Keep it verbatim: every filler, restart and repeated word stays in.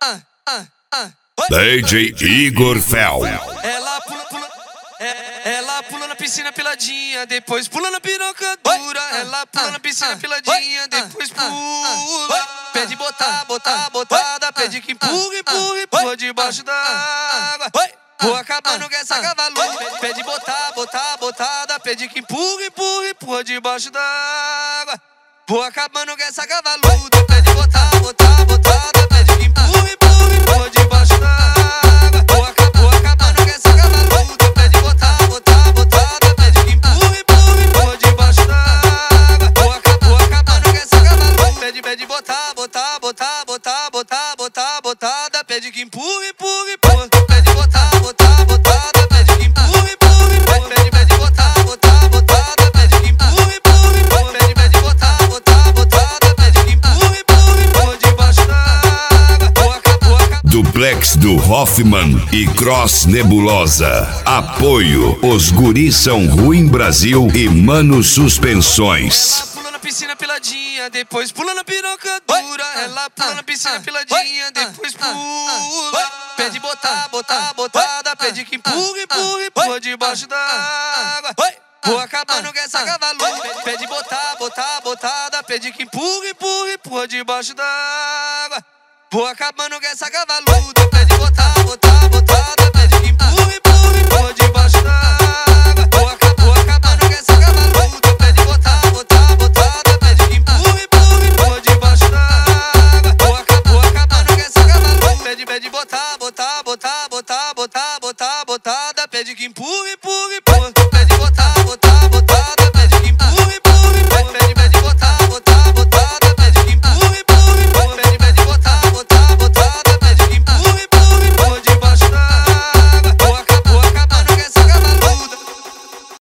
D J Igor Fel. Ela pula, pula, é, ela pula na piscina piladinha, depois pula na piroca dura. Ela pula na piscina piladinha, depois pula. Pede botar, botar, botada, pede que empurra, empurra, empurra debaixo da água. Vou acabando com essa cavalo. Pede botar, botar, botada, pede que empurra, empurra, empurra debaixo da água. Vou acabando com essa cavaluda. Pede botar, botar, botada, pede que empurra, empurra, empurra debaixo da água. Vou acabando com essa cavaluda. Pede botar, botar, botada, pede que empurra, empurra, empurra debaixo da água. Vou acabando com essa cavaluda. Pede, pede botar, botar, botar, botar, botar, botar, botada, pede que empurra, empurra, empurra. Pede botar, botar, botada, pede que empurra, empurra, empurra. Pede, pede botar, botar, botada, pede que empurra, empurra, empurra. Pede, pede botar, botar, botada, pede que empurra, empurra, empurra debaixo da água. Duplex do Hoffman e Cross Nebulosa. Apoio: os guris são Ruim Brasil e Mano Suspensões. Pula na piscina piladinha, depois pula na piroca dura. Ela pula na piscina piladinha, depois pula. Pede botar, botar, botada, pede que empurra, empurra, empurra debaixo da água. Vou acabando com essa cavaluda. Pede botar, botar, botada, pede que empurra, empurra, empurra debaixo da água. Vou acabando com essa cavaluda. Pede botar, botar, botada, pede que empurra, empurra, empurra debaixo da água. Vou acabando com essa cavaluda. Pede botar, botar, botada, pede que empurra, empurra, empurra debaixo da água. Vou acabando com essa cavaluda. Pede, pede botar, botar, botar, botar, botar, botar, botada, pede que empurra, empurra.